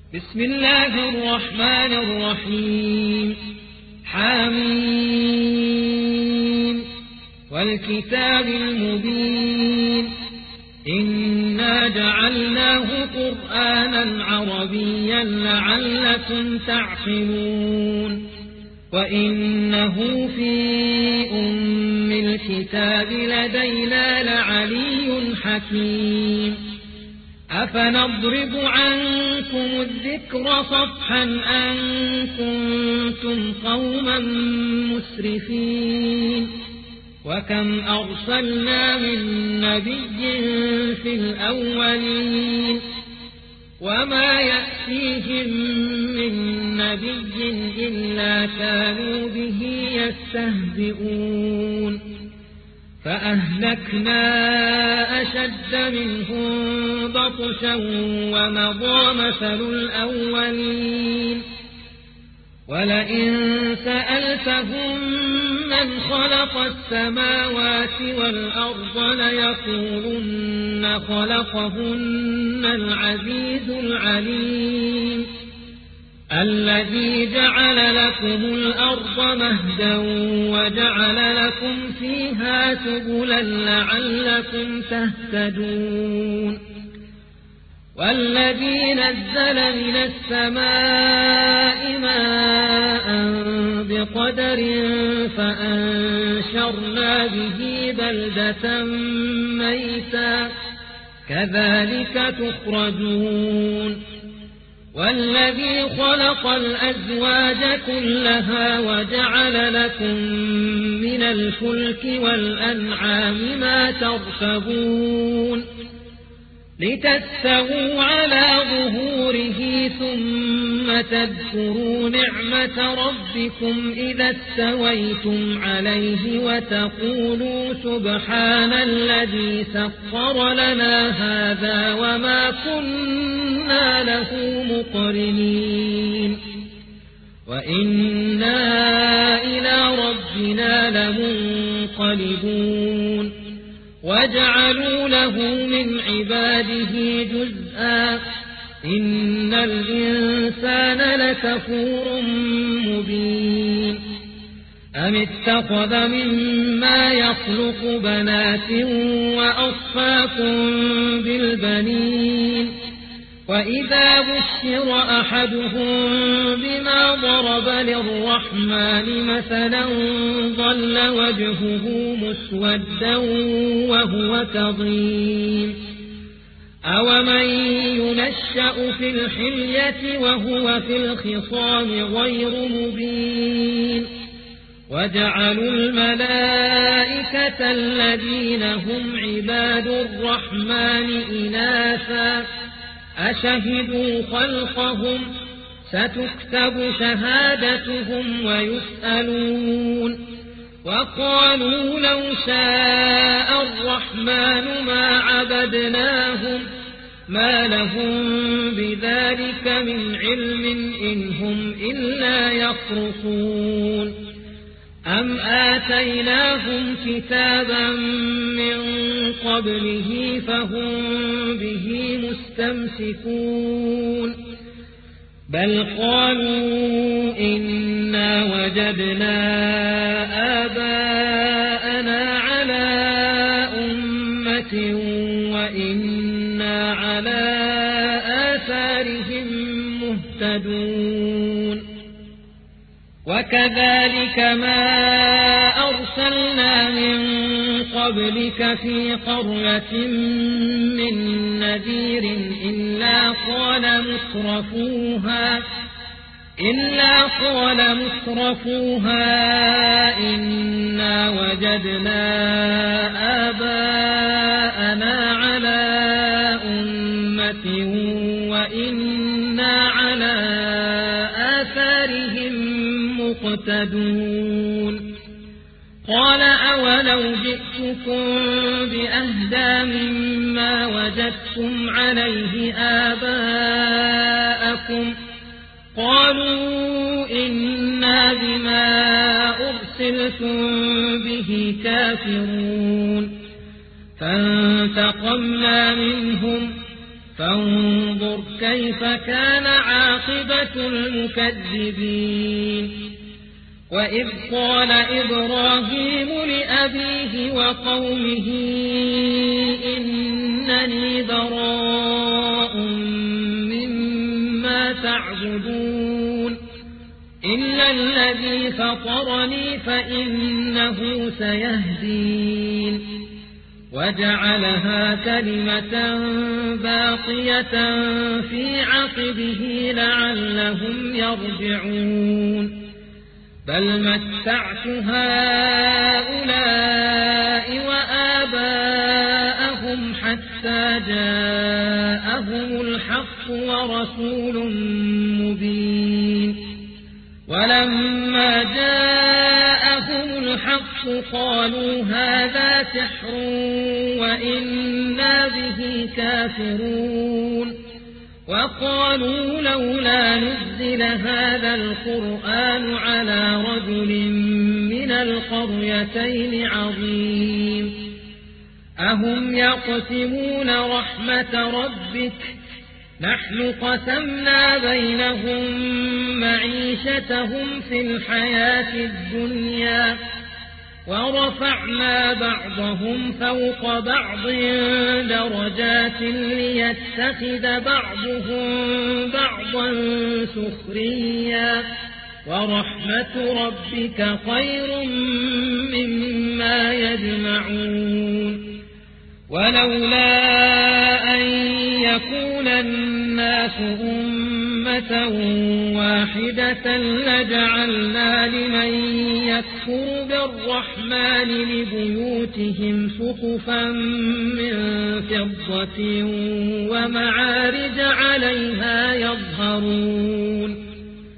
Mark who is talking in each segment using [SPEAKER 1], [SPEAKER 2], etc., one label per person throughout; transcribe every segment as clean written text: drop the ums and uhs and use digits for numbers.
[SPEAKER 1] بسم الله الرحمن الرحيم حميم والكتاب المبين إنا جعلناه قرآنا عربيا لعلكم تعقلون وإنه في أم الكتاب لدينا لعلي حكيم أفنضرب عنكم الذكر صفحا أن كنتم قوما مسرفين وكم أرسلنا من نبي في الأولين وما يأتيهم من نبي إلا كانوا به يستهزئون فأهلكنا أشد منهم بطشا ومضى مثل الأولين ولئن سألتهم من خلق السماوات والأرض ليقولن خلقهن العزيز العليم الذي جعل لكم الأرض مهدا وجعل لكم فيها سبلا لعلكم تهتدون والذي نزل من السماء ماء بقدر فأنشرنا به بلدة ميتا كذلك تخرجون والذي خلق الأزواج كلها وجعل لكم من الفلك والأنعام ما تركبون لتستووا على ظهوره ثم تذكروا نعمة ربكم إذا استويتم عليه وتقولوا سبحان الذي سخر لنا هذا وما كنا له مقرنين وإنا إلى ربنا لمنقلبون وجعلوا له من عباده جزءا إن الإنسان لكفور مبين أم اتخذ مما يخلق بنات وأصفاكم بالبنين وإذا بشر أحدهم بما ضرب للرحمن مثلا ظل وجهه مسودا وهو كظيم أومن ينشأ في الحلية وهو في الخصام غير مبين وجعلوا الملائكة الذين هم عباد الرحمن إناثا أشهدوا خلقهم ستكتب شهادتهم ويسألون وقالوا لو شاء الرحمن ما عبدناهم ما لهم بذلك من علم إن هم إلا يخرصون أم آتيناهم كتابا من قبله فهم به مستمسكون بل قالوا إنا وجدنا آباءنا على أمة وإنا على آثارهم مهتدون وكذلك ما أرسلنا من قبلك في قرية من نذير إلا قال مترفوها إنا وجدنا آباءنا على أمة وإنا على آثارهم مقتدون قال أولو جئتكم بأهدى مما وجدتم عليه آباءكم قالوا إنا بما أرسلتم به كافرون فانتقمنا منهم فانظر كيف كان عاقبة المكذبين وإذ قال إبراهيم لأبيه وقومه إنني براء مما تعبدون إلا الذي فطرني فإنه سيهدين وجعلها كلمة باقية في عقبه لعلهم يرجعون بل متعت هؤلاء وآباءهم حتى جاءهم الحق ورسول مبين ولما جاءهم الحق قالوا هذا سحر وإنا به كافرون وقالوا لولا نزل هذا القرآن على رجل من القريتين عظيم أهم يقسمون رحمة ربك نحن قسمنا بينهم معيشتهم في الحياة الدنيا ورفعنا بعضهم فوق بعض درجات ليتخذ بعضهم بعضا سخريا ورحمة ربك خير مما يجمعون ولولا أن يكون الناس أمة واحدة لجعلنا لمن يكفر بالرحمن لبيوتهم سقفا من فضة ومعارج عليها يظهرون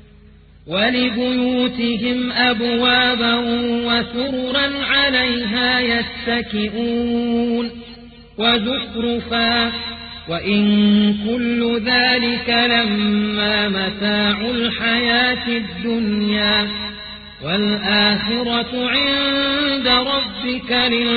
[SPEAKER 1] ولبيوتهم أبوابا وسررا عليها يتكئون وزخرفا وإن كل ذلك لما متاع الحياة الدنيا والآخرة عند ربك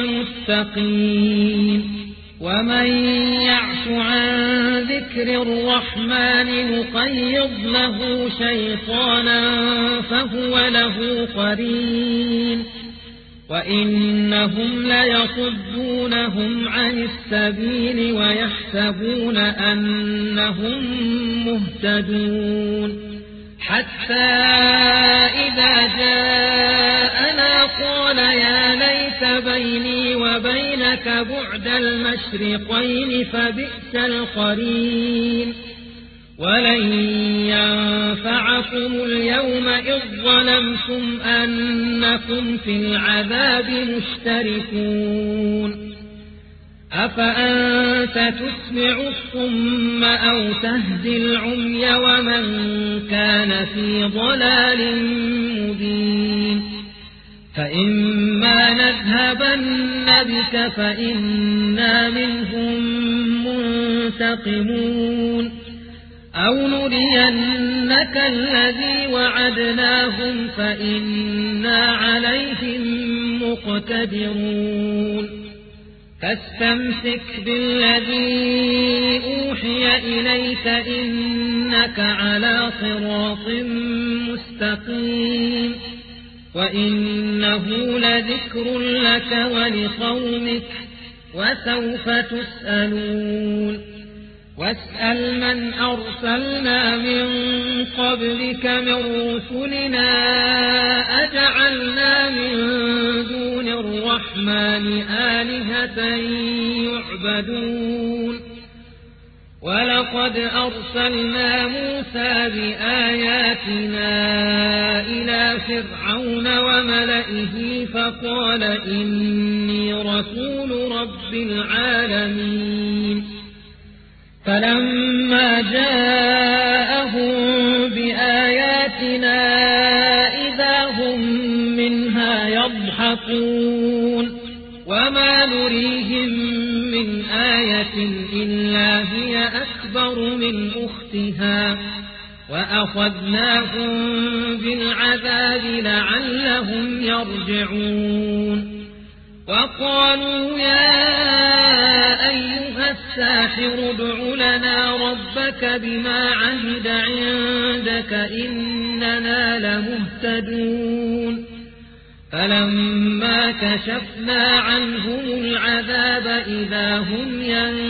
[SPEAKER 1] للمتقين ومن يعش عن ذكر الرحمن نقيض له شيطانا فهو له قرين وإنهم ليصدونهم عن السبيل ويحسبون أنهم مهتدون حتى إذا جاءنا قال يا ليت بيني وبينك بعد المشرقين فبئس القرين ولن ينفعكم اليوم إذ ظلمتم أنكم في العذاب مشتركون أفأنت تسمع الصم أو تهدي العمي ومن كان في ضلال مبين فإما نذهبن بك فإنا منهم منتقمون أو نرينك الذي وعدناهم فإنا عليهم مقتدرون فاستمسك بالذي أوحي إليك إنك على صراط مستقيم وإنه لذكر لك ولقومك وسوف تسألون واسأل من أرسلنا من قبلك من رسلنا أجعلنا من دون الرحمن آلهة يعبدون ولقد أرسلنا موسى بآياتنا إلى فرعون وملئه فقال إني رسول رب العالمين فلما جاءهم بآياتنا إذا هم منها يضحكون وما نريهم من آية إلا هي أكبر من أختها وأخذناهم بالعذاب لعلهم يرجعون وقالوا يا أيها الساحر ادع لنا ربك بما عهد عندك إننا لمهتدون فلما كشفنا عنهم العذاب إذا هم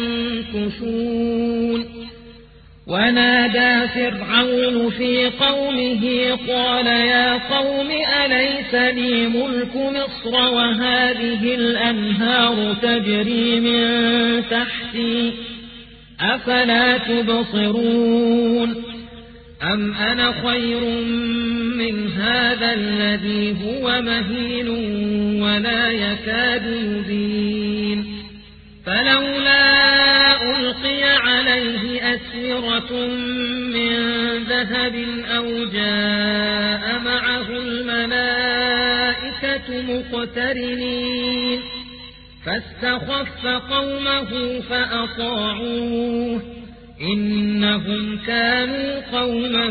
[SPEAKER 1] ينكثون ونادى فرعون في قومه قال يا قوم أليس لي ملك مصر وهذه الأنهار تجري من تحتي أفلا تبصرون أم أنا خير من هذا الذي هو مهين ولا يكاد يبين فلولا ألقي عليه أسورة من ذهب أو جاء معه الملائكة مقترنين فاستخف قومه فأطاعوه إنهم كانوا قوما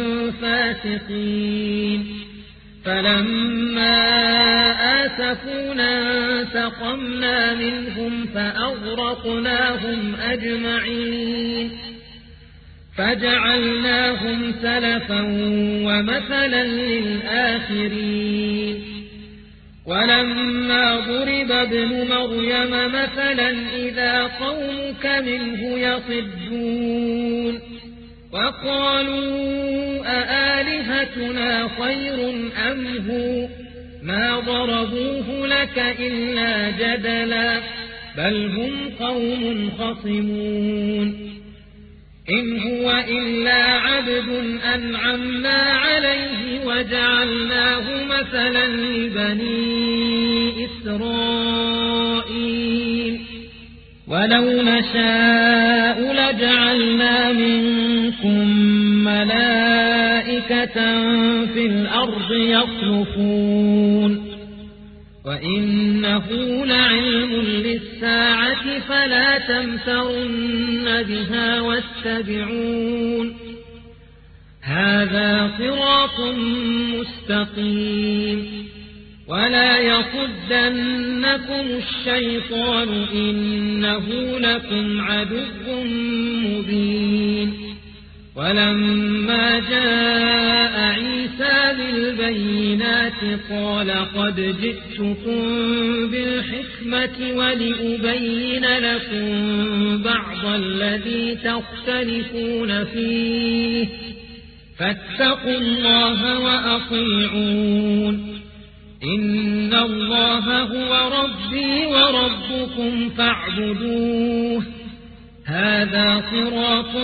[SPEAKER 1] فاسقين فلما آسفونا انتقمنا منهم فأغرقناهم أجمعين فجعلناهم سلفا ومثلا للآخرين ولما ضرب ابن مريم مثلا إذا قومك منه يصدون وقالوا أآلهتنا خير أم هو ما ضربوه لك إلا جدلا بل هم قوم خصمون إن هو إلا عبد أنعمنا عليه وجعلناه مثلا لبني إسرائيل ولو نشاء لجعلنا منكم ملائكة في الأرض يخلفون وإنه لعلم للساعة فلا تمترن بها واتبعون هذا صراط مستقيم ولا يصدنكم الشيطان إنه لكم عدو مبين ولما جاء عيسى بالبينات قال قد جئتكم بالحكمة ولأبين لكم بعض الذي تختلفون فيه فاتقوا الله وأطيعون إن الله هو ربي وربكم فاعبدوه هذا صراط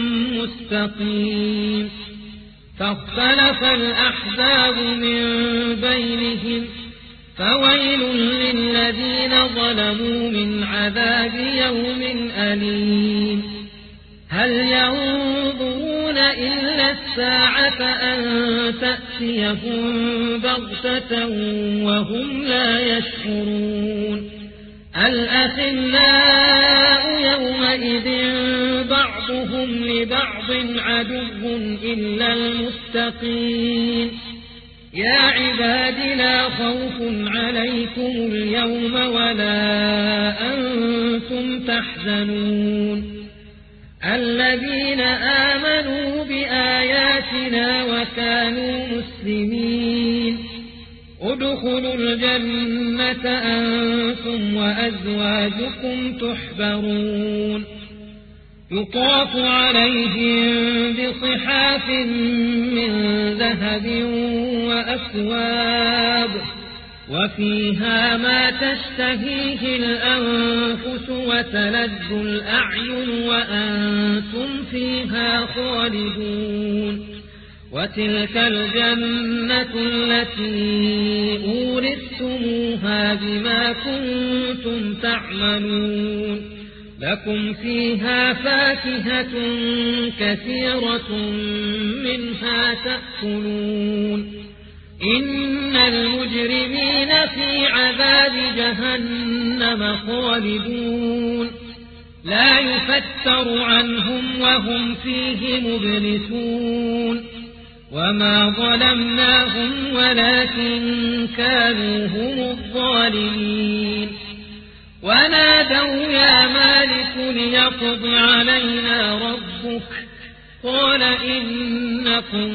[SPEAKER 1] مستقيم فاختلف الأحزاب من بينهم فويل للذين ظلموا من عذاب يوم أليم هل ينظرون إلا الساعة أن تأتيهم بغتة وهم لا يشعرون الأخلاء يومئذ بعضهم لبعض عدو إلا المتقين يا عباد لا خوف عليكم اليوم ولا أنتم تحزنون الذين آمنوا بآياتنا وكانوا مسلمين ادخلوا الجنة أنتم وأزواجكم تحبرون يطاف عليهم بصحاف من ذهب وأكواب وفيها ما تشتهيه الأنفس وتلذ الأعين وأنتم فيها خالدون وتلك الجنة التي أورثتموها بما كنتم تعملون لكم فيها فاكهة كثيرة منها تأكلون إن المجرمين في عذاب جهنم خالدون لا يفتر عنهم وهم فيه مبلسون وما ظلمناهم ولكن كانوا هم الظالمين ونادوا يا مالك ليقض علينا ربك قال إنكم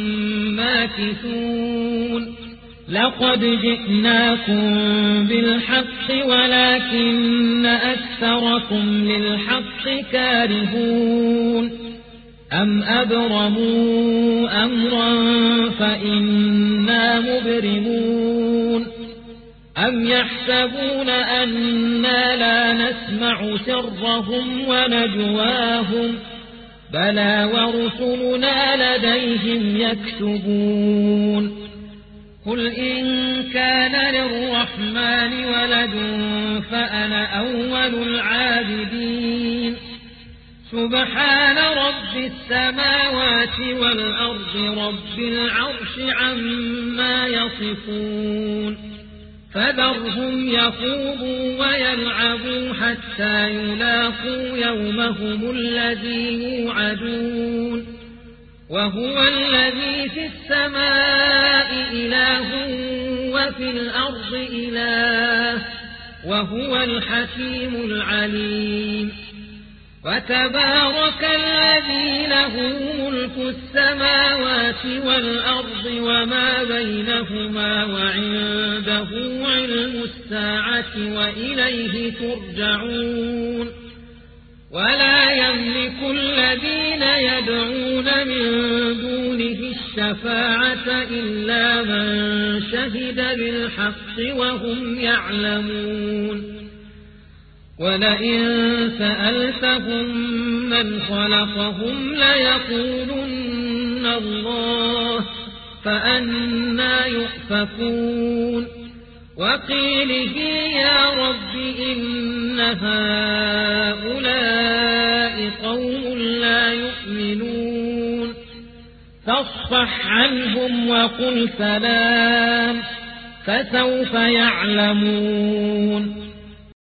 [SPEAKER 1] ماكثون لقد جئناكم بالحق ولكن أكثركم للحق كارهون أم أبرموا أمرا فإنا مبرمون أم يحسبون أنا لا نسمع سرهم ونجواهم بلى ورسلنا لديهم يكتبون قل إن كان للرحمن ولد فأنا أول العابدين سبحان رب السماوات والأرض رب العرش عما يصفون فذرهم يخوضوا ويلعبوا حتى يلاقوا يومهم الذي يوعدون وهو الذي في السماء إله وفي الأرض إله وهو الحكيم العليم وتبارك الذي له ملك السماوات والأرض وما بينهما وعنده علم الساعة وإليه ترجعون ولا يملك الذين يدعون من دونه الشفاعة إلا من شهد بالحق وهم يعلمون ولئن سألتهم من خلقهم ليقولن الله فأنى يؤفكون وقيله يا رب إن هؤلاء قوم لا يؤمنون فاصفح عنهم وقل سلام فسوف يعلمون